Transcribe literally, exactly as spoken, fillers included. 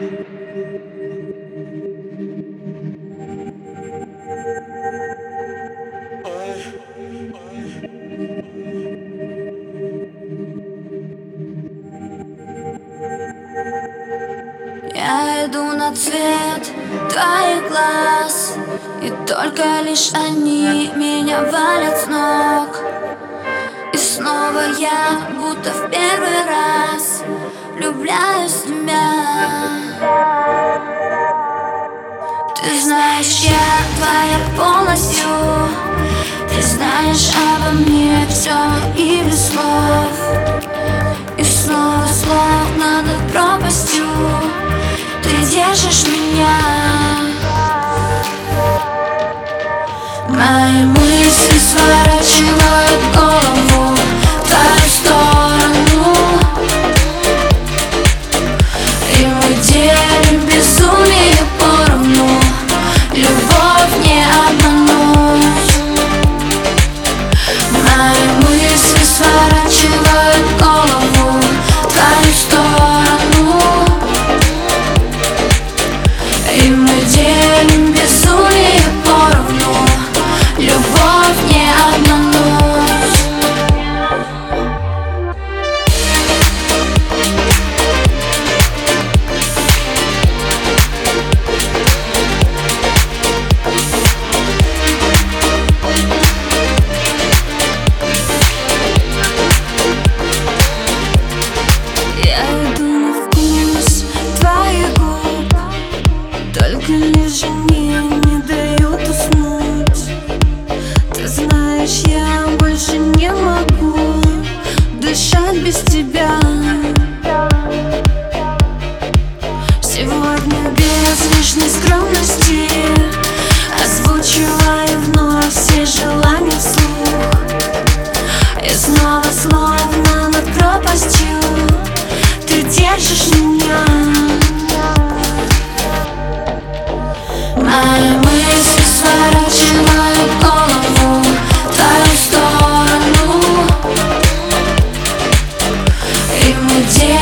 Я иду на цвет твоих глаз, и только лишь они меня валят с ног. И снова я, будто в первый раз, влюбляюсь в тебя. Ты знаешь, я твоя полностью. Ты знаешь обо мне все и без слов. И снова словно над пропастью ты держишь меня. Мои мысли сворачивают голову в твою сторону, и мы делим безумие поровну. Любовь не обмануть. Мои мысли сворачивают голову в твою сторону, и мы делим безумие поровну. Любовь не обмануть. Я иду на вкус твоих губ, только лишь они не дают уснуть. Ты знаешь, я больше не могу дышать без тебя. Сегодня без лишней скромности озвучиваю вновь все желания вслух. И снова словно над пропастью ты держишь меня. Мои мысли сворачивают голову в твою сторону, и мы делим